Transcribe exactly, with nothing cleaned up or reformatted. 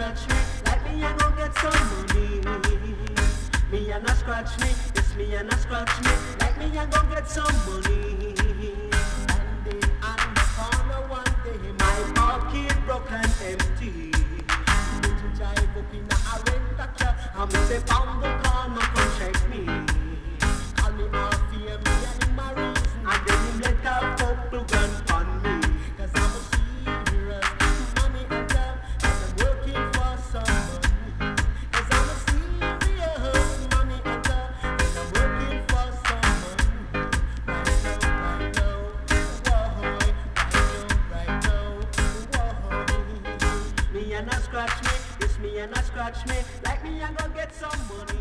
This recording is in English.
scratch me, like me I go get some money. Me and a scratch me, yes me and a scratch me, like me I go get some money. Standing on the corner one day, my pocket broke and empty. Little jive up in a rent car, I'm say pound the corner come check me. Call me off here, me and him a reason, and then him let a couple gun on me. Cause I'm a serious money hunter, and I'm working for some money. Cause I'm a serious money hunter, and I'm working for some money. Right now, right now, whoa, right now, right now, whoa. Me and I scratch me, yes me and I scratch me, like me I go get some money.